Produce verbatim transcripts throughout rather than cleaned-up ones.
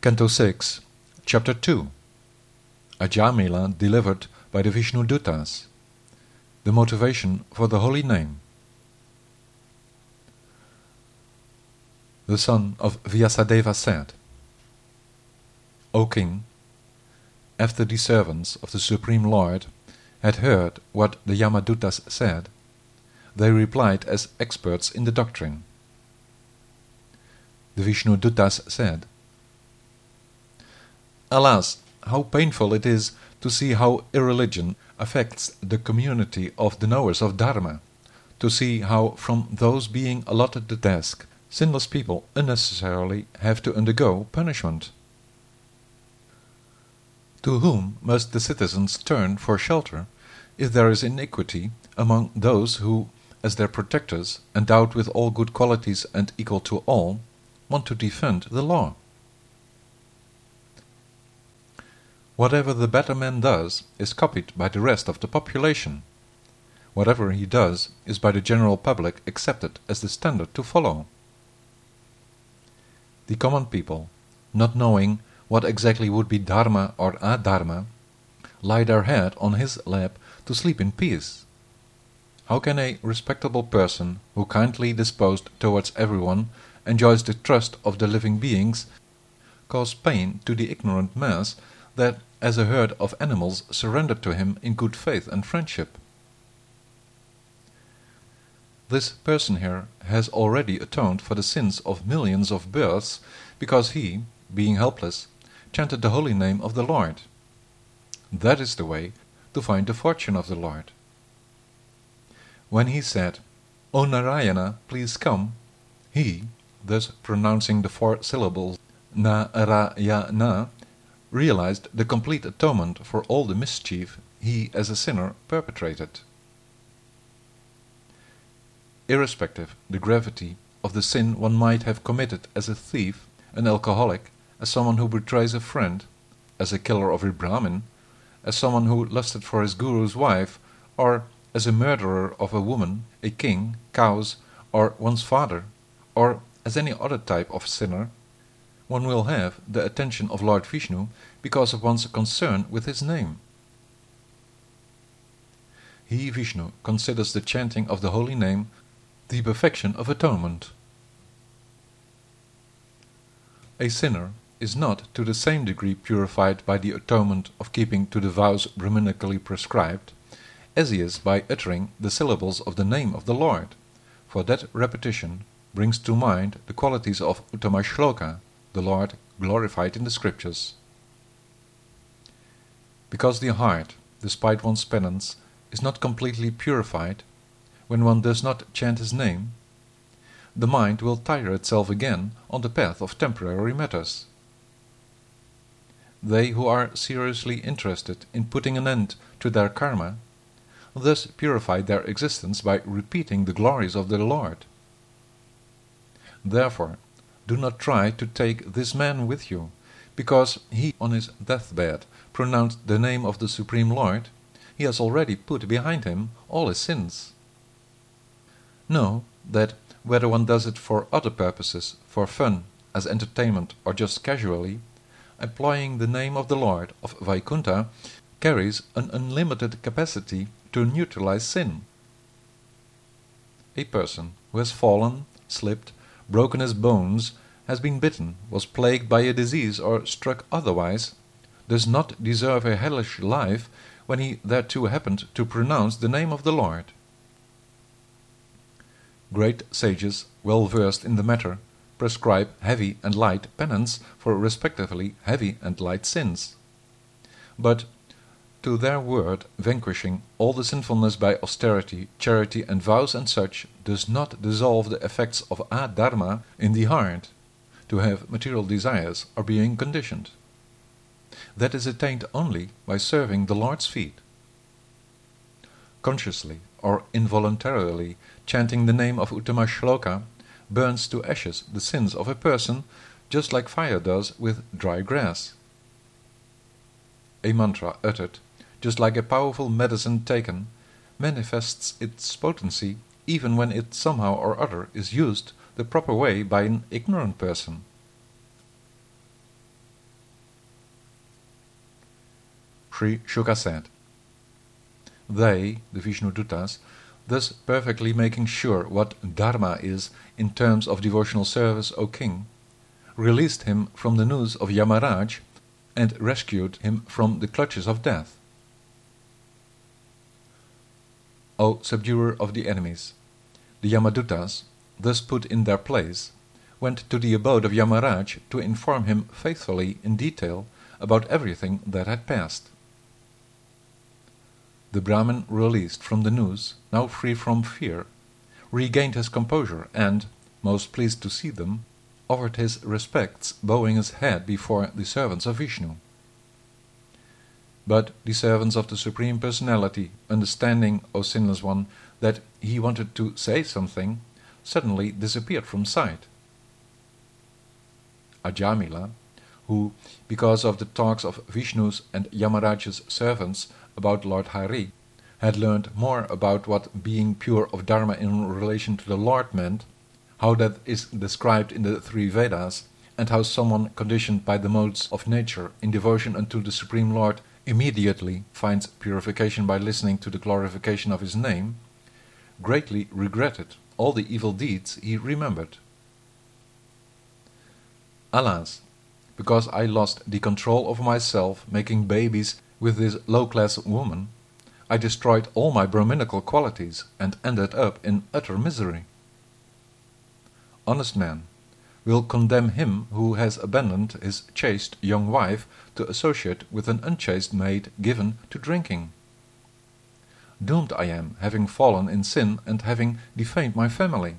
Canto six, Chapter two. Ajamila delivered by the Vishnuduttas. The motivation for the holy name. The son of Vyasadeva said, O king, after the servants of the Supreme Lord had heard what the Yamaduttas said, they replied as experts in the doctrine. The Vishnuduttas said, Alas, how painful it is to see how irreligion affects the community of the knowers of Dharma, to see how from those being allotted the task, sinless people unnecessarily have to undergo punishment. To whom must the citizens turn for shelter if there is iniquity among those who, as their protectors, endowed with all good qualities and equal to all, want to defend the law? Whatever the better man does is copied by the rest of the population. Whatever he does is by the general public accepted as the standard to follow. The common people, not knowing what exactly would be dharma or adharma, lie their head on his lap to sleep in peace. How can a respectable person, who kindly disposed towards everyone enjoys the trust of the living beings, cause pain to the ignorant mass that as a herd of animals surrendered to him in good faith and friendship? This person here has already atoned for the sins of millions of births, because he, being helpless, chanted the holy name of the Lord. That is the way to find the fortune of the Lord. When he said, O Narayana, please come, he, thus pronouncing the four syllables Na-ra-ya-na, realized the complete atonement for all the mischief he as a sinner perpetrated. Irrespective the gravity of the sin one might have committed as a thief, an alcoholic, as someone who betrays a friend, as a killer of a Brahmin, as someone who lusted for his guru's wife, or as a murderer of a woman, a king, cows, or one's father, or as any other type of sinner, one will have the attention of Lord Vishnu because of one's concern with his name. He, Vishnu, considers the chanting of the holy name the perfection of atonement. A sinner is not to the same degree purified by the atonement of keeping to the vows Brahmanically prescribed, as he is by uttering the syllables of the name of the Lord, for that repetition brings to mind the qualities of Uttama Shloka, the Lord glorified in the scriptures. Because the heart, despite one's penance, is not completely purified, when one does not chant his name, the mind will tire itself again on the path of temporary matters. They who are seriously interested in putting an end to their karma thus purify their existence by repeating the glories of their Lord. Therefore, do not try to take this man with you, because he on his deathbed pronounced the name of the Supreme Lord. He has already put behind him all his sins. Know that whether one does it for other purposes, for fun, as entertainment, or just casually, employing the name of the Lord of Vaikuntha carries an unlimited capacity to neutralize sin. A person who has fallen, slipped, broken his bones, has been bitten, was plagued by a disease, or struck otherwise, does not deserve a hellish life when he thereto happened to pronounce the name of the Lord. Great sages, well versed in the matter, prescribe heavy and light penance for respectively heavy and light sins. But to their word vanquishing all the sinfulness by austerity, charity, and vows and such does not dissolve the effects of adharma in the heart, to have material desires or being conditioned. That is attained only by serving the Lord's feet. Consciously or involuntarily chanting the name of Uttama Shloka burns to ashes the sins of a person, just like fire does with dry grass. A mantra uttered, just like a powerful medicine taken, manifests its potency even when it somehow or other is used the proper way by an ignorant person. Sri Shuka said. They, the Vishnudutas, thus perfectly making sure what Dharma is in terms of devotional service, O king, released him from the noose of Yamaraj and rescued him from the clutches of death. O subduer of the enemies, the Yamadutas, thus put in their place, went to the abode of Yamaraj to inform him faithfully in detail about everything that had passed. The Brahmin, released from the noose, now free from fear, regained his composure and, most pleased to see them, offered his respects, bowing his head before the servants of Vishnu. But the servants of the Supreme Personality, understanding, O Sinless One, that he wanted to say something, suddenly disappeared from sight. Ajamila, who, because of the talks of Vishnu's and Yamaraj's servants about Lord Hari, had learned more about what being pure of Dharma in relation to the Lord meant, how that is described in the three Vedas, and how someone conditioned by the modes of nature in devotion unto the Supreme Lord immediately finds purification by listening to the glorification of his name, greatly regretted all the evil deeds he remembered. Alas, because I lost the control over myself making babies with this low-class woman, I destroyed all my Brahminical qualities and ended up in utter misery. Honest man will condemn him who has abandoned his chaste young wife to associate with an unchaste maid given to drinking. Doomed I am, having fallen in sin and having defamed my family.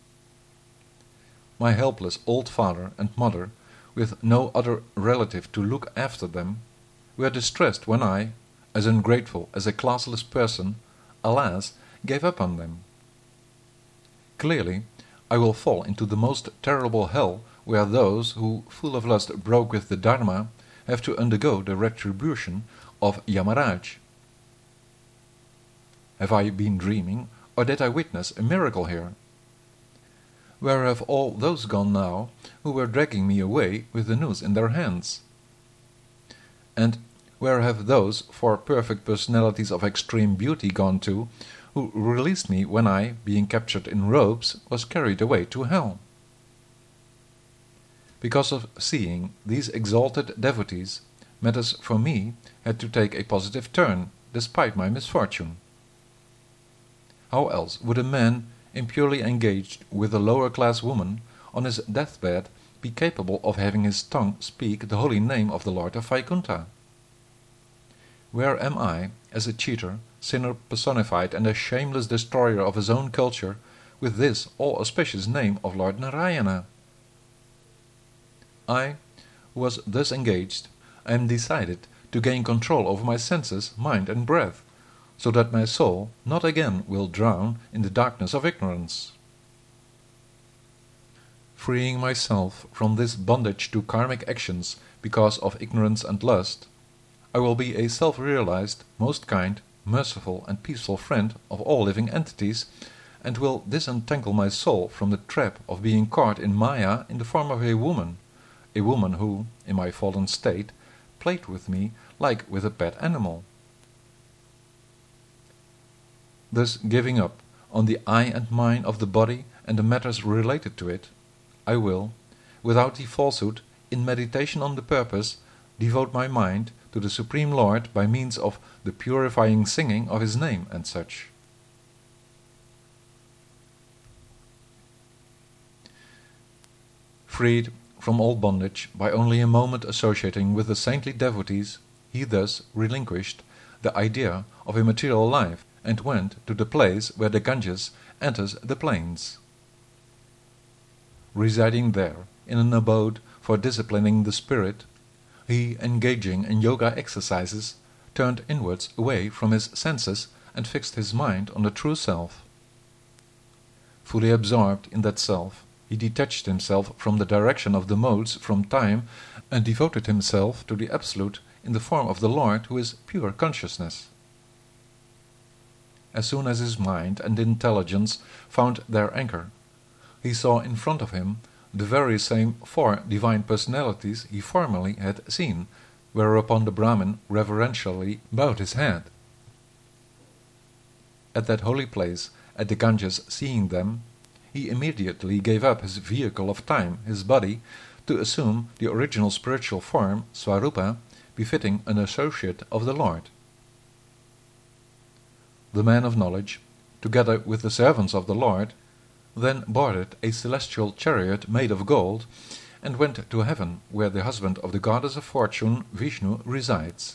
My helpless old father and mother, with no other relative to look after them, were distressed when I, as ungrateful as a classless person, alas, gave up on them. Clearly, I will fall into the most terrible hell where those who, full of lust, broke with the Dharma, have to undergo the retribution of Yamaraj. Have I been dreaming, or did I witness a miracle here? Where have all those gone now who were dragging me away with the noose in their hands? And where have those four perfect personalities of extreme beauty gone to, who released me when I, being captured in ropes, was carried away to hell? Because of seeing these exalted devotees, matters for me had to take a positive turn, despite my misfortune. How else would a man impurely engaged with a lower-class woman on his deathbed be capable of having his tongue speak the holy name of the Lord of Vaikuntha? Where am I, as a cheater, sinner personified and a shameless destroyer of his own culture, with this all-auspicious name of Lord Narayana? I, who was thus engaged, am decided to gain control over my senses, mind and breath, so that my soul not again will drown in the darkness of ignorance. Freeing myself from this bondage to karmic actions because of ignorance and lust, I will be a self-realized, most kind, merciful and peaceful friend of all living entities, and will disentangle my soul from the trap of being caught in Maya in the form of a woman, a woman who, in my fallen state, played with me like with a pet animal. Thus giving up on the I and mine of the body and the matters related to it, I will, without the falsehood, in meditation on the purpose, devote my mind to the Supreme Lord by means of the purifying singing of his name and such. Freed from all bondage by only a moment associating with the saintly devotees, he thus relinquished the idea of a material life and went to the place where the Ganges enters the plains. Residing there in an abode for disciplining the spirit, he, engaging in yoga exercises, turned inwards away from his senses and fixed his mind on the true self. Fully absorbed in that self, he detached himself from the direction of the modes from time and devoted himself to the Absolute in the form of the Lord who is pure consciousness. As soon as his mind and intelligence found their anchor, he saw in front of him the very same four divine personalities he formerly had seen, whereupon the Brahmin reverentially bowed his head. At that holy place, at the Ganges seeing them, he immediately gave up his vehicle of time, his body, to assume the original spiritual form, Swarupa, befitting an associate of the Lord. The man of knowledge, together with the servants of the Lord, then boarded a celestial chariot made of gold, and went to heaven, where the husband of the goddess of fortune, Vishnu, resides.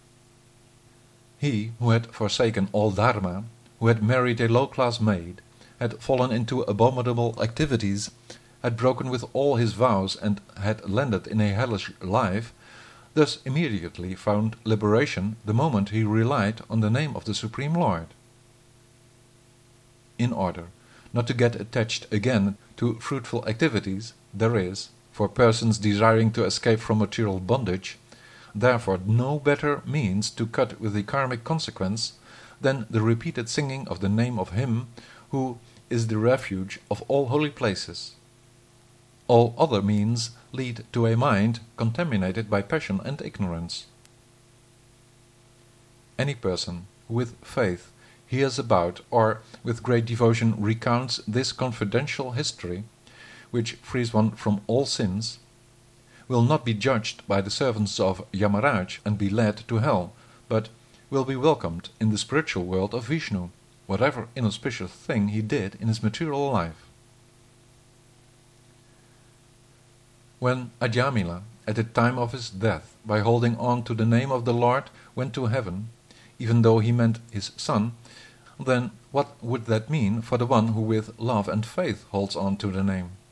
He who had forsaken all dharma, who had married a low-class maid, had fallen into abominable activities, had broken with all his vows, and had landed in a hellish life, thus immediately found liberation the moment he relied on the name of the Supreme Lord. In order not to get attached again to fruitful activities, there is, for persons desiring to escape from material bondage, therefore no better means to cut with the karmic consequence than the repeated singing of the name of Him who is the refuge of all holy places. All other means lead to a mind contaminated by passion and ignorance. Any person who with faith hears about or with great devotion recounts this confidential history, which frees one from all sins, will not be judged by the servants of Yamaraj and be led to hell, but will be welcomed in the spiritual world of Vishnu, whatever inauspicious thing he did in his material life. When Ajamila, at the time of his death, by holding on to the name of the Lord, went to heaven, even though he meant his son, then what would that mean for the one who with love and faith holds on to the name?